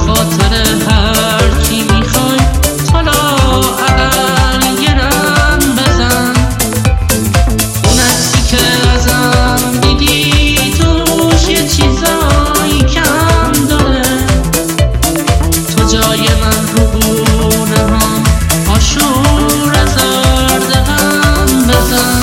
خاطر هر کی میخوای حالا اقل یه رم بزن. اون عکسی که ازم دیدی توش یه چیزایی کم داره. تو جای من رو بونه هم آشور زرد غم بزن.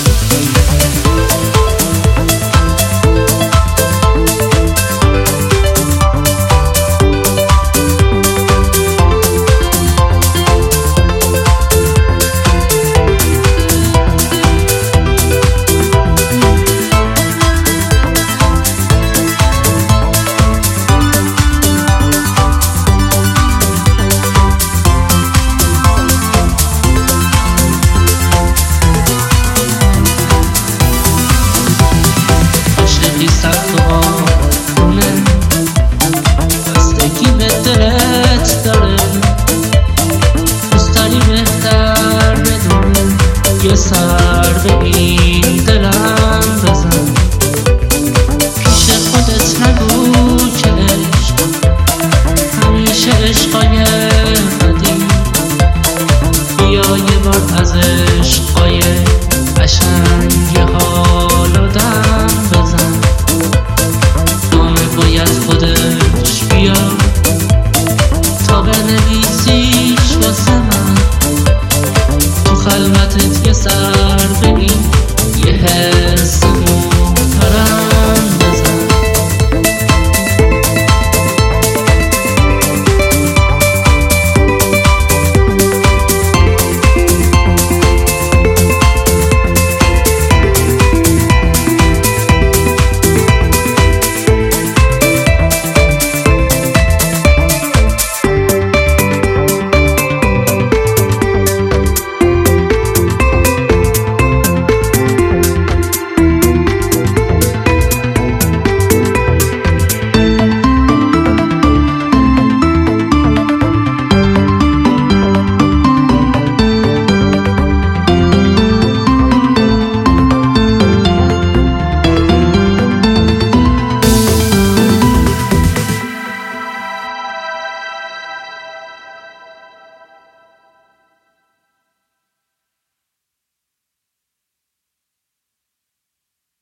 سخت و آرونه بستگی به دلت داره. دوست داری بهتر بدونه یه سر به این دلم بزن. پیش خودت نگو که عشق همیشه عشقای قدیم. بیا یه بار از